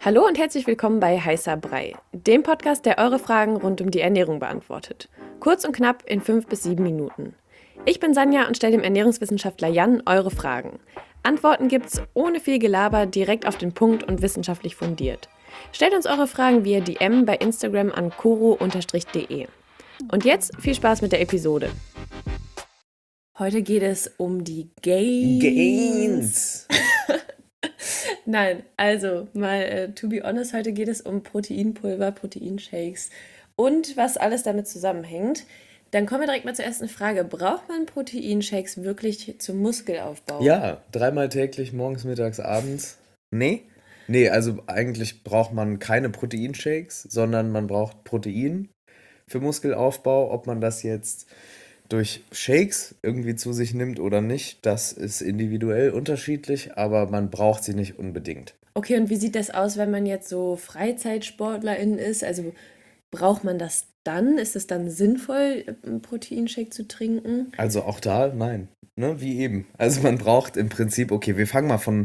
Hallo und herzlich willkommen bei Heißer Brei, dem Podcast, der eure Fragen rund um die Ernährung beantwortet. Kurz und knapp in 5 bis 7 Minuten. Ich bin Sanja und stelle dem Ernährungswissenschaftler Jan eure Fragen. Antworten gibt's ohne viel Gelaber, direkt auf den Punkt und wissenschaftlich fundiert. Stellt uns eure Fragen via DM bei Instagram an koro_de. Und jetzt viel Spaß mit der Episode. Heute geht es um die Gains. Nein, also mal to be honest, heute geht es um Proteinpulver, Proteinshakes und was alles damit zusammenhängt. Dann kommen wir direkt mal zur ersten Frage. Braucht man Proteinshakes wirklich zum Muskelaufbau? Ja, dreimal täglich, morgens, mittags, abends. Nee? Nee, also eigentlich braucht man keine Proteinshakes, sondern man braucht Protein für Muskelaufbau. Ob man das jetzt durch Shakes irgendwie zu sich nimmt oder nicht, das ist individuell unterschiedlich, aber man braucht sie nicht unbedingt. Okay, und wie sieht das aus, wenn man jetzt so Freizeitsportlerin ist? Also braucht man das dann? Ist es dann sinnvoll, einen Proteinshake zu trinken? Also auch da, nein. Ne, wie eben. Also man braucht im Prinzip, okay, wir fangen mal von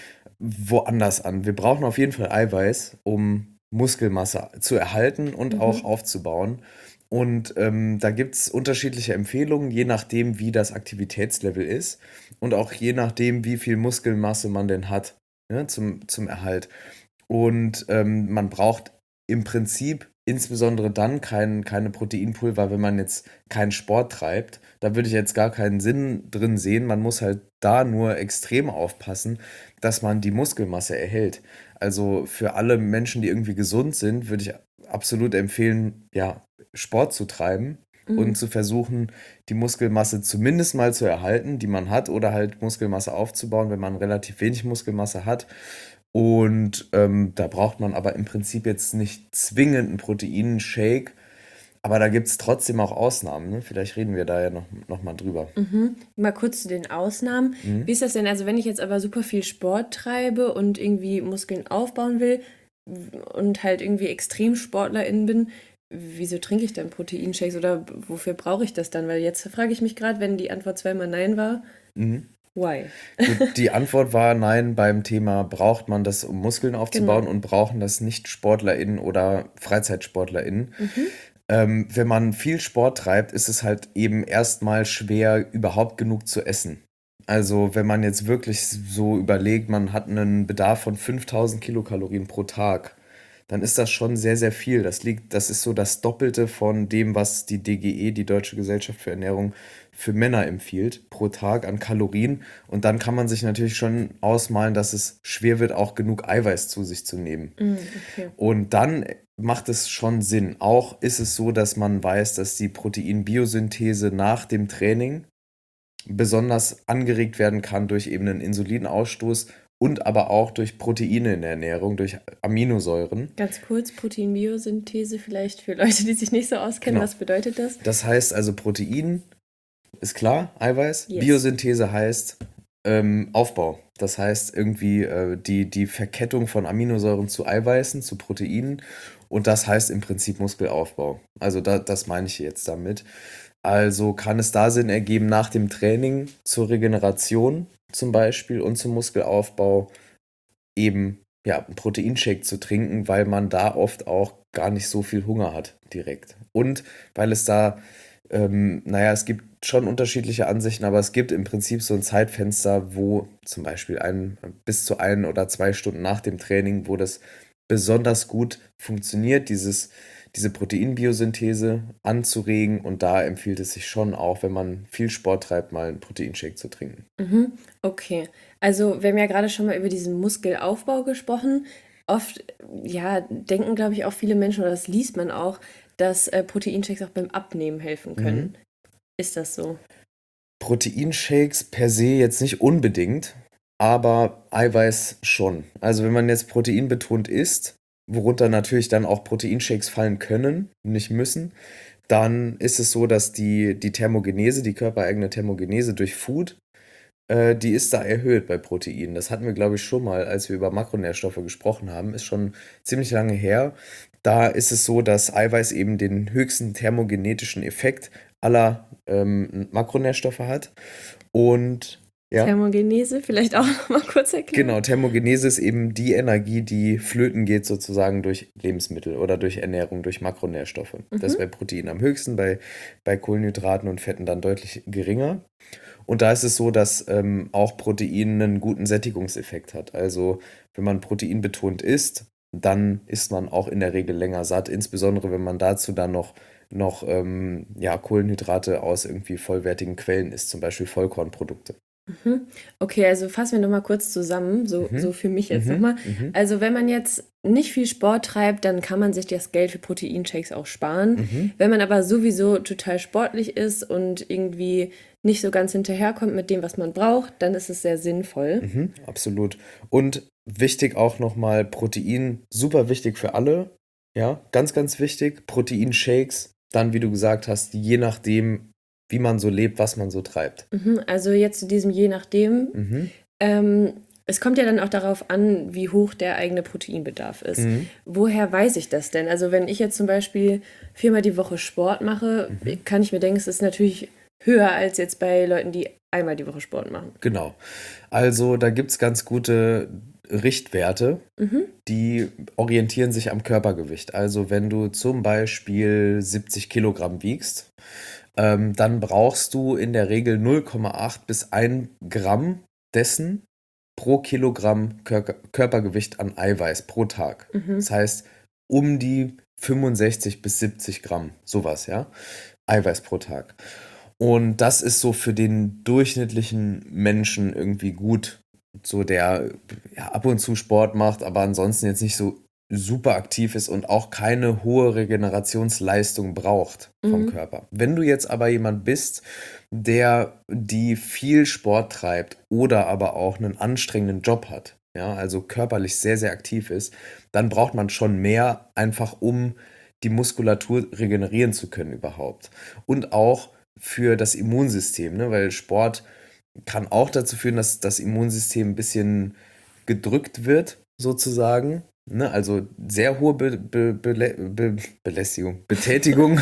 woanders an. Wir brauchen auf jeden Fall Eiweiß, um Muskelmasse zu erhalten und auch aufzubauen. Und da gibt es unterschiedliche Empfehlungen, je nachdem, wie das Aktivitätslevel ist und auch je nachdem, wie viel Muskelmasse man denn hat, ne, zum Erhalt. Und man braucht im Prinzip insbesondere dann keine Proteinpulver, wenn man jetzt keinen Sport treibt. Da würde ich jetzt gar keinen Sinn drin sehen. Man muss halt da nur extrem aufpassen, dass man die Muskelmasse erhält. Also für alle Menschen, die irgendwie gesund sind, würde ich absolut empfehlen, ja, Sport zu treiben und zu versuchen, die Muskelmasse zumindest mal zu erhalten, die man hat, oder halt Muskelmasse aufzubauen, wenn man relativ wenig Muskelmasse hat. Und da braucht man aber im Prinzip jetzt nicht zwingend einen Proteinshake, aber da gibt es trotzdem auch Ausnahmen. Ne? Vielleicht reden wir da ja noch mal drüber. Mal kurz zu den Ausnahmen. Wie ist das denn? Also wenn ich jetzt aber super viel Sport treibe und irgendwie Muskeln aufbauen will und halt irgendwie Extremsportlerin bin, wieso trinke ich dann Proteinshakes oder wofür brauche ich das dann? Weil jetzt frage ich mich gerade, wenn die Antwort zweimal nein war, why? Gut, die Antwort war nein beim Thema, braucht man das, um Muskeln aufzubauen, Genau. und brauchen das nicht SportlerInnen oder FreizeitsportlerInnen. Wenn man viel Sport treibt, ist es halt eben erstmal schwer, überhaupt genug zu essen. Also wenn man jetzt wirklich so überlegt, man hat einen Bedarf von 5000 Kilokalorien pro Tag, dann ist das schon sehr, sehr viel. Das ist so das Doppelte von dem, was die DGE, die Deutsche Gesellschaft für Ernährung, für Männer empfiehlt, pro Tag an Kalorien. Und dann kann man sich natürlich schon ausmalen, dass es schwer wird, auch genug Eiweiß zu sich zu nehmen. Okay. Und dann macht es schon Sinn. Auch ist es so, dass man weiß, dass die Proteinbiosynthese nach dem Training besonders angeregt werden kann durch eben einen Insulinausstoß und aber auch durch Proteine in der Ernährung, durch Aminosäuren. Ganz kurz, Proteinbiosynthese vielleicht für Leute, die sich nicht so auskennen. Genau. Was bedeutet das? Das heißt also, Protein ist klar, Eiweiß. Yes. Biosynthese heißt Aufbau. Das heißt irgendwie die Verkettung von Aminosäuren zu Eiweißen, zu Proteinen. Und das heißt im Prinzip Muskelaufbau. Also das meine ich jetzt damit. Also kann es da Sinn ergeben, nach dem Training zur Regeneration zum Beispiel und zum Muskelaufbau eben ja, einen Proteinshake zu trinken, weil man da oft auch gar nicht so viel Hunger hat direkt. Und weil es da, naja, es gibt schon unterschiedliche Ansichten, aber es gibt im Prinzip so ein Zeitfenster, wo zum Beispiel bis zu 1 oder 2 Stunden nach dem Training, wo das besonders gut funktioniert, diese Proteinbiosynthese anzuregen. Und da empfiehlt es sich schon auch, wenn man viel Sport treibt, mal einen Proteinshake zu trinken. Okay, also wir haben ja gerade schon mal über diesen Muskelaufbau gesprochen. Oft, ja, denken, glaube ich, auch viele Menschen, oder das liest man auch, dass Proteinshakes auch beim Abnehmen helfen können. Ist das so? Proteinshakes per se jetzt nicht unbedingt, aber Eiweiß schon. Also wenn man jetzt proteinbetont isst, worunter natürlich dann auch Proteinshakes fallen können, nicht müssen, dann ist es so, dass die Thermogenese, die körpereigene Thermogenese durch Food, die ist da erhöht bei Proteinen. Das hatten wir, glaube ich, schon mal, als wir über Makronährstoffe gesprochen haben. Ist schon ziemlich lange her. Da ist es so, dass Eiweiß eben den höchsten thermogenetischen Effekt aller Makronährstoffe hat. Und Ja, Thermogenese, vielleicht auch noch mal kurz erklären. genau. Thermogenese ist eben die Energie, die flöten geht sozusagen durch Lebensmittel oder durch Ernährung, durch Makronährstoffe. Das ist bei Proteinen am höchsten, bei Kohlenhydraten und Fetten dann deutlich geringer. Und da ist es so, dass auch Protein einen guten Sättigungseffekt hat. Also wenn man proteinbetont isst, dann ist man auch in der Regel länger satt, insbesondere wenn man dazu dann noch ja, Kohlenhydrate aus irgendwie vollwertigen Quellen isst, zum Beispiel Vollkornprodukte. Okay, also fassen wir noch mal kurz zusammen, so Mhm. für mich jetzt noch Mhm. mal. Mhm. Also wenn man jetzt nicht viel Sport treibt, dann kann man sich das Geld für Proteinshakes auch sparen. Mhm. Wenn man aber sowieso total sportlich ist und irgendwie nicht so ganz hinterherkommt mit dem, was man braucht, dann ist es sehr sinnvoll. Mhm. Absolut. Und wichtig auch nochmal, Protein, super wichtig für alle. Ja, ganz, ganz wichtig. Proteinshakes, dann, wie du gesagt hast, je nachdem, wie man so lebt, was man so treibt. Also jetzt zu diesem je nachdem. Mhm. Es kommt ja dann auch darauf an, wie hoch der eigene Proteinbedarf ist. Mhm. Woher weiß ich das denn? Also wenn ich jetzt zum Beispiel 4-mal die Woche Sport mache, kann ich mir denken, es ist natürlich höher als jetzt bei Leuten, die einmal die Woche Sport machen. Genau. Also da gibt es ganz gute Richtwerte, die orientieren sich am Körpergewicht. Also wenn du zum Beispiel 70 Kilogramm wiegst, dann brauchst du in der Regel 0,8 bis 1 Gramm dessen pro Kilogramm Körpergewicht an Eiweiß pro Tag. Das heißt, um die 65 bis 70 Gramm, sowas, ja, Eiweiß pro Tag. Und das ist so für den durchschnittlichen Menschen irgendwie gut, so der ja, ab und zu Sport macht, aber ansonsten jetzt nicht so super aktiv ist und auch keine hohe Regenerationsleistung braucht vom Körper. Wenn du jetzt aber jemand bist, die viel Sport treibt oder aber auch einen anstrengenden Job hat, ja, also körperlich sehr, sehr aktiv ist, dann braucht man schon mehr, einfach um die Muskulatur regenerieren zu können überhaupt. Und auch für das Immunsystem, ne? Weil Sport kann auch dazu führen, dass das Immunsystem ein bisschen gedrückt wird, sozusagen. Ne? Also sehr hohe Betätigung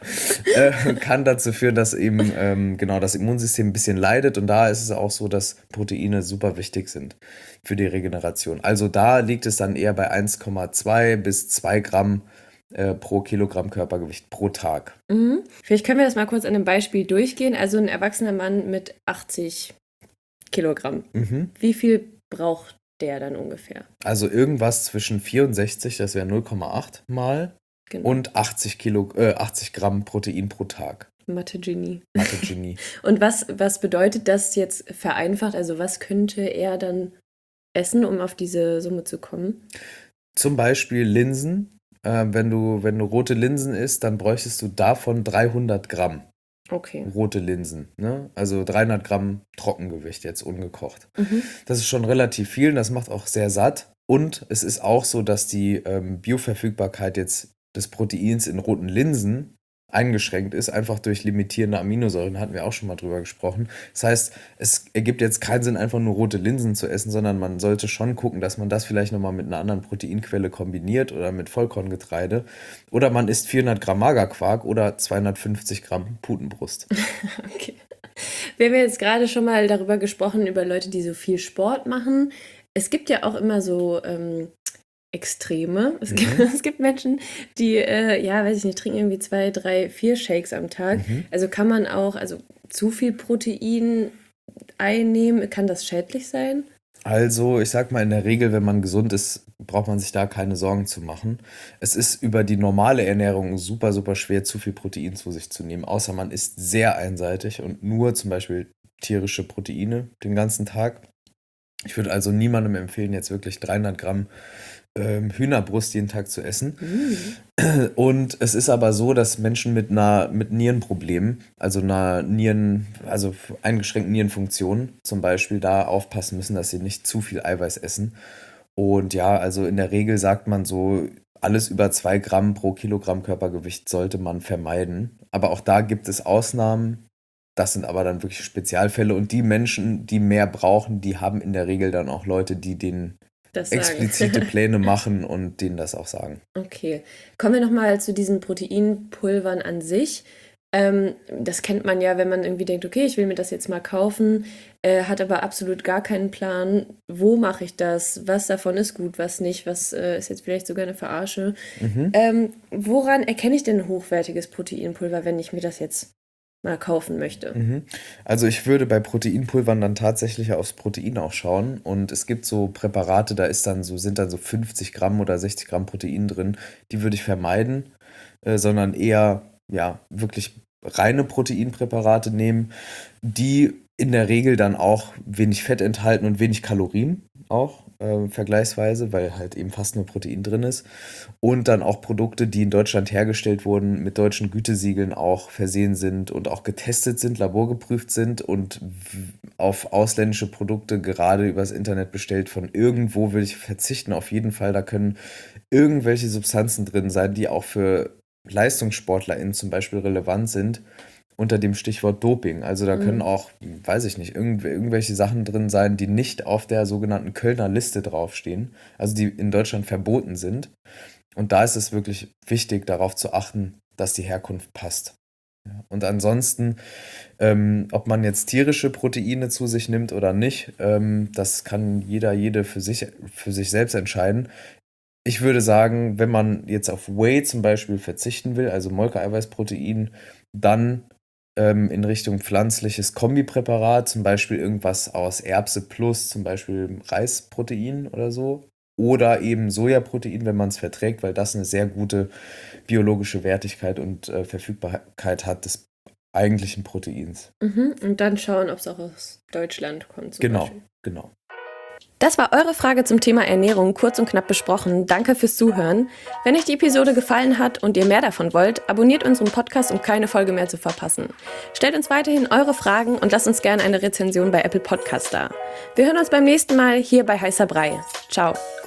kann dazu führen, dass eben genau das Immunsystem ein bisschen leidet. Und da ist es auch so, dass Proteine super wichtig sind für die Regeneration. Also da liegt es dann eher bei 1,2 bis 2 Gramm pro Kilogramm Körpergewicht pro Tag. Vielleicht können wir das mal kurz an einem Beispiel durchgehen. Also ein erwachsener Mann mit 80 Kilogramm. Wie viel braucht der dann ungefähr? Also irgendwas zwischen 64, das wäre 0,8 mal, Genau. und 80 Gramm Protein pro Tag. Mathe-Genie. Mathe-Genie. Und was bedeutet das jetzt vereinfacht? Also was könnte er dann essen, um auf diese Summe zu kommen? Zum Beispiel Linsen. Wenn du rote Linsen isst, dann bräuchtest du davon 300 Gramm Okay. rote Linsen. Ne? Also 300 Gramm Trockengewicht jetzt ungekocht. Das ist schon relativ viel und das macht auch sehr satt. Und es ist auch so, dass die Bioverfügbarkeit jetzt des Proteins in roten Linsen eingeschränkt ist, einfach durch limitierende Aminosäuren, hatten wir auch schon mal drüber gesprochen. Das heißt, es ergibt jetzt keinen Sinn, einfach nur rote Linsen zu essen, sondern man sollte schon gucken, dass man das vielleicht nochmal mit einer anderen Proteinquelle kombiniert oder mit Vollkorngetreide. Oder man isst 400 Gramm Magerquark oder 250 Gramm Putenbrust. Okay. Wir haben jetzt gerade schon mal darüber gesprochen, über Leute, die so viel Sport machen. Es gibt ja auch immer so Extreme. Es gibt Menschen, die, ja, weiß ich nicht, trinken irgendwie 2, 3, 4 Shakes am Tag. Also kann man auch, also zu viel Protein einnehmen, kann das schädlich sein? Also, ich sag mal, in der Regel, wenn man gesund ist, braucht man sich da keine Sorgen zu machen. Es ist über die normale Ernährung super, super schwer, zu viel Protein zu sich zu nehmen, außer man isst sehr einseitig und nur zum Beispiel tierische Proteine den ganzen Tag. Ich würde also niemandem empfehlen, jetzt wirklich 300 Gramm Hühnerbrust jeden Tag zu essen. Und es ist aber so, dass Menschen mit Nierenproblemen, also also eingeschränkten Nierenfunktionen zum Beispiel, da aufpassen müssen, dass sie nicht zu viel Eiweiß essen. Und ja, also in der Regel sagt man so, alles über 2 Gramm pro Kilogramm Körpergewicht sollte man vermeiden. Aber auch da gibt es Ausnahmen. Das sind aber dann wirklich Spezialfälle. Und die Menschen, die mehr brauchen, die haben in der Regel dann auch Leute, die denen Das sagen. explizite Pläne machen und denen das auch sagen. Okay. Kommen wir nochmal zu diesen Proteinpulvern an sich. Das kennt man ja, wenn man irgendwie denkt, okay, ich will mir das jetzt mal kaufen, hat aber absolut gar keinen Plan, wo mache ich das, was davon ist gut, was nicht, was ist jetzt vielleicht sogar eine Verarsche. Woran erkenne ich denn ein hochwertiges Proteinpulver, wenn ich mir das jetzt mal kaufen möchte? Also ich würde bei Proteinpulvern dann tatsächlich aufs Protein auch schauen. Und es gibt so Präparate, sind dann so 50 Gramm oder 60 Gramm Protein drin. Die würde ich vermeiden, sondern eher ja wirklich reine Proteinpräparate nehmen, die in der Regel dann auch wenig Fett enthalten und wenig Kalorien auch vergleichsweise, weil halt eben fast nur Protein drin ist. Und dann auch Produkte, die in Deutschland hergestellt wurden, mit deutschen Gütesiegeln auch versehen sind und auch getestet sind, laborgeprüft sind und auf ausländische Produkte gerade übers Internet bestellt von irgendwo will ich verzichten. Auf jeden Fall, da können irgendwelche Substanzen drin sein, die auch für LeistungssportlerInnen zum Beispiel relevant sind, unter dem Stichwort Doping. Also da können auch, weiß ich nicht, irgendwelche Sachen drin sein, die nicht auf der sogenannten Kölner Liste draufstehen, also die in Deutschland verboten sind. Und da ist es wirklich wichtig, darauf zu achten, dass die Herkunft passt. Ja. Und ansonsten, ob man jetzt tierische Proteine zu sich nimmt oder nicht, das kann jede für sich selbst entscheiden. Ich würde sagen, wenn man jetzt auf Whey zum Beispiel verzichten will, also Molkeeiweißprotein, dann in Richtung pflanzliches Kombipräparat, zum Beispiel irgendwas aus Erbse plus, zum Beispiel Reisprotein oder so. Oder eben Sojaprotein, wenn man es verträgt, weil das eine sehr gute biologische Wertigkeit und Verfügbarkeit hat des eigentlichen Proteins. Und dann schauen, ob es auch aus Deutschland kommt zum Beispiel. Genau. Das war eure Frage zum Thema Ernährung, kurz und knapp besprochen. Danke fürs Zuhören. Wenn euch die Episode gefallen hat und ihr mehr davon wollt, abonniert unseren Podcast, um keine Folge mehr zu verpassen. Stellt uns weiterhin eure Fragen und lasst uns gerne eine Rezension bei Apple Podcast da. Wir hören uns beim nächsten Mal hier bei Heißer Brei. Ciao.